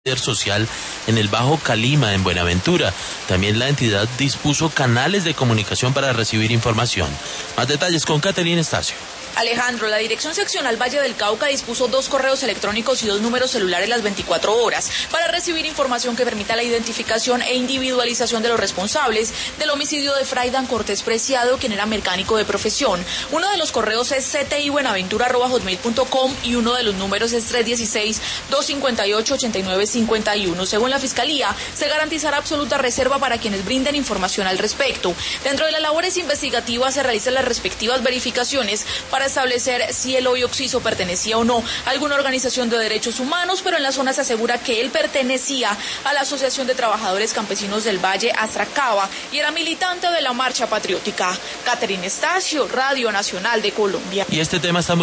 social en el Bajo Calima, en Buenaventura. También la entidad dispuso canales de comunicación para recibir información. Más detalles con Caterina Estacio. Alejandro, la Dirección Seccional Valle del Cauca dispuso 2 correos electrónicos y 2 números celulares las 24 horas para recibir información que permita la identificación e individualización de los responsables del homicidio de Fraidan Cortés Preciado, quien era mecánico de profesión. Uno de los correos es ctibuenaventura@hotmail.com y uno de los números es 316-258-8951. Según la Fiscalía, se garantizará absoluta reserva para quienes brinden información al respecto. Dentro de las labores investigativas se realizan las respectivas verificaciones para establecer si el hoy occiso pertenecía o no a alguna organización de derechos humanos, pero en la zona se asegura que él pertenecía a la Asociación de Trabajadores Campesinos del Valle, Astracaba, y era militante de la Marcha Patriótica. Caterina Estacio, Radio Nacional de Colombia. Y este tema está muy